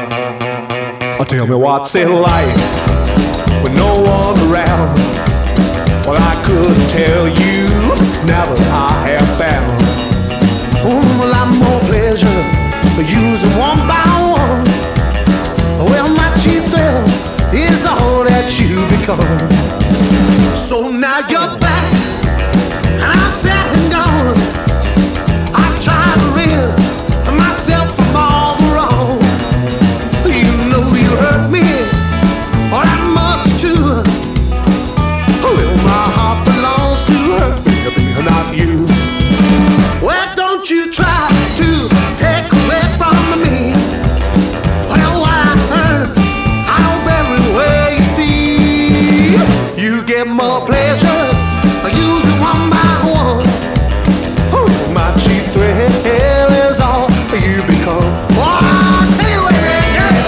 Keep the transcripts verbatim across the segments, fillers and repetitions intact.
Oh, tell me what's it like with no one around. Well, I couldn't tell you now that I have found. Oh, well, I'm more pleasure using one by one. Well, my chief thrill is all that you become. So now you're back and I'm sad and gone. I try to rid myself from all the wrong. You know you hurt me, or that much too. Well, my heart belongs to her, baby, not you. Well, don't you try to take away from me. Well, what I heard, I know very well you see. You get more pleasure using one by one. Oh, my cheap thrill is all you become. Oh, I'll tell you what, yeah.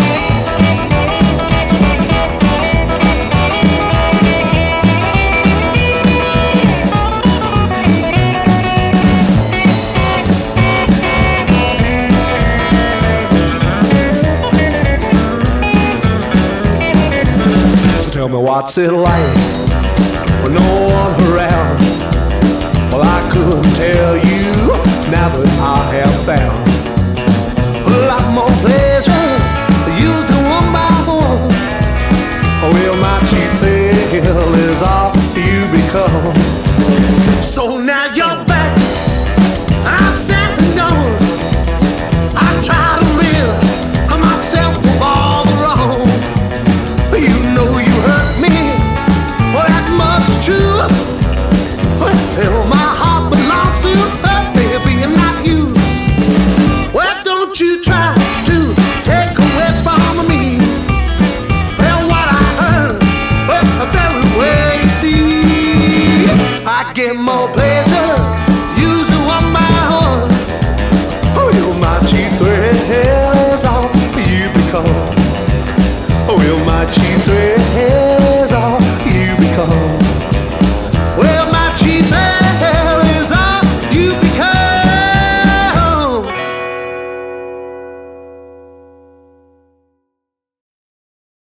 So tell me what's it like with no one around. Well, I couldn't tell you now that I have found a lot more pleasure using one by one. Well, my chief thrill is all you become. So now you're back, I'm sad and gone. I try to rid myself of all the wrong. You know you hurt me, well, that much true. Well, my heart belongs to her, baby, and not you. Well, don't you try to take away from me. Well, what I heard, well, very well you see. I get more pleasure